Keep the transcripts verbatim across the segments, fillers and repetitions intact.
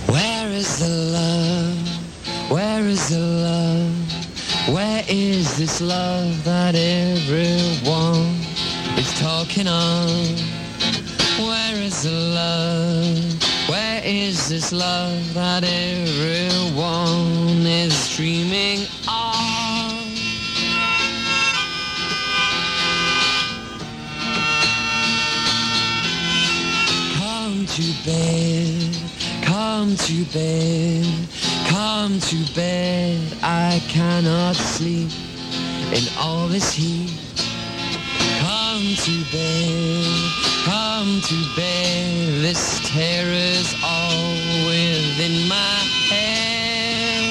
Where is the love? Where is the love? Where is this love that everyone is talking of? Where is the love? Where is this love that everyone is dreaming of? Come to bed, come to bed, come to bed. I cannot sleep in all this heat. Come to bed, come to bed. This terror's all within my head.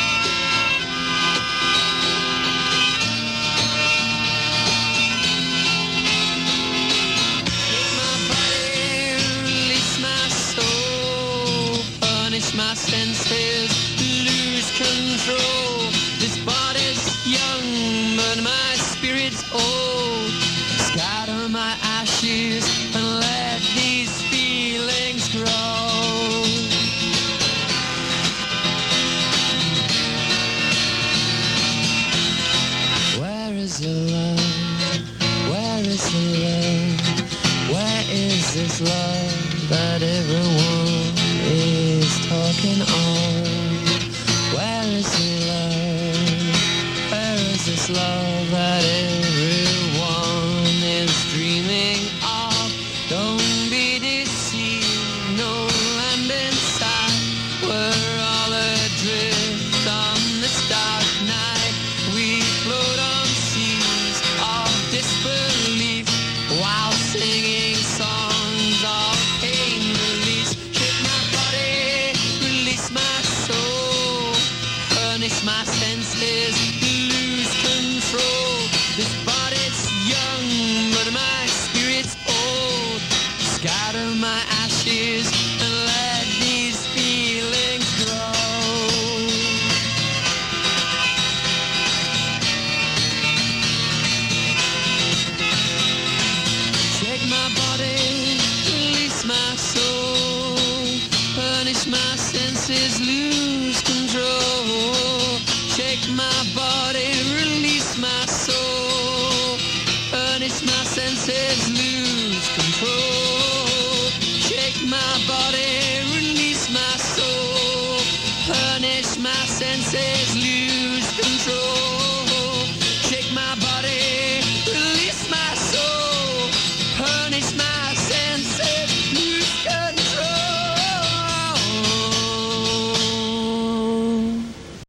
Take my body, release my soul, punish my senses, lose control. This body's young, but my spirit's old. Scatter my ashes and let these feelings grow. Where is the love? Where is the love? Where is this love that everyone is talking of? Where is the love? Where is this love that everyone is dreaming of? Don't be deceived, no land in sight. We're all adrift on this dark night. We float on seas of disbelief while singing songs of pain release. Shake my body, release my soul, punish my senses, lose control. This body's young, but my spirit's old. Scatter my ashes and let these feelings grow. Shake my body, release my soul, punish my senses, lose control. Shake my body, release my soul, punish my senses, lose control. Shake my body, release my soul, punish my senses, lose